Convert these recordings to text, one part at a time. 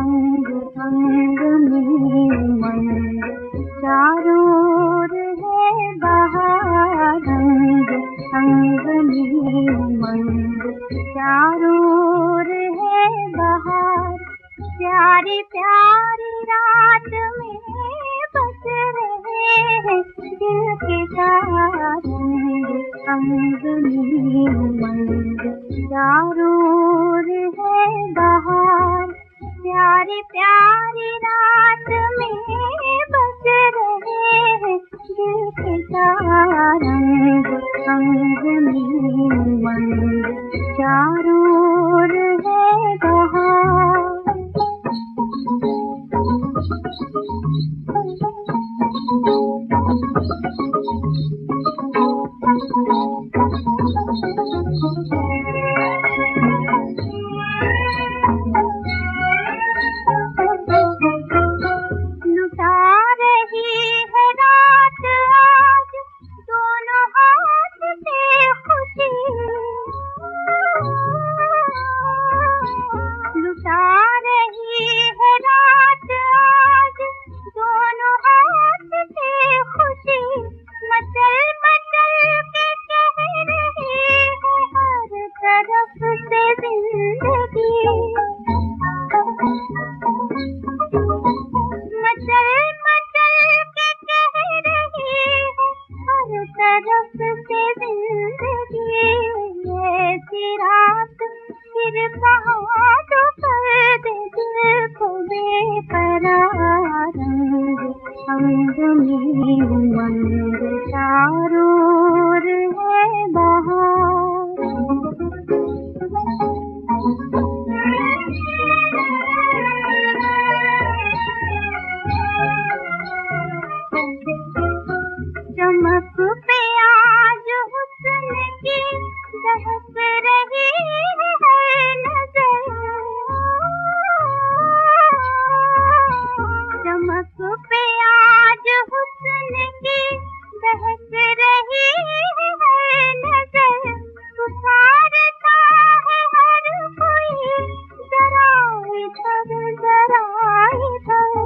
अंग अंग में उमंग, चारों ओर है बहार। अंग अंग में उमंग, चारों ओर है बहार। प्यारी प्यारी रात में बज रहे हैं दिल के तार। अंग में उमंग, चारों ओर है बहार। प्यारी प्यारी रात में बज रहे हैं दिल के तार। अंग अंग में उमंग, चारों ओर है बहार। लुटा रही है रात आज दोनों हाथ से खुशी। लुटा रही है रात आज दोनों हाथ से खुशी। मचल मचल के कह रही है हर तरफ से जिंदगी। मचल मचल के कह रही है हर तरफ से जिंदगी। ऐसी रात फिर कहाँ तो कर दे दिल को बेकरार। अंग में उमंग, चारों ओर है बहार। चमक पे आज हुस्न की दहक रही है नजर। चमक पे आज हुस्न की दहक रही है नजर। पुकारता है हर कोई जरा इधर जरा इधर।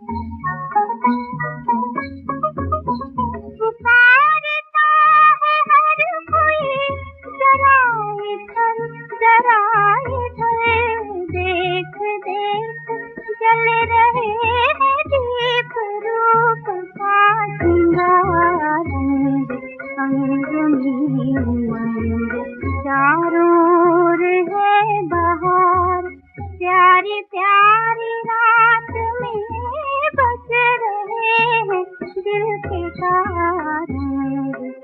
पुकारता है हर कोई जरा इधर जरा इधर। देख देख जल रहे हैं दीप रूप का श्रृंगार। अंग में उमंग, चारों ओर है बहार। प्यारी प्यारी रात में बज रहे हैं दिल के तार।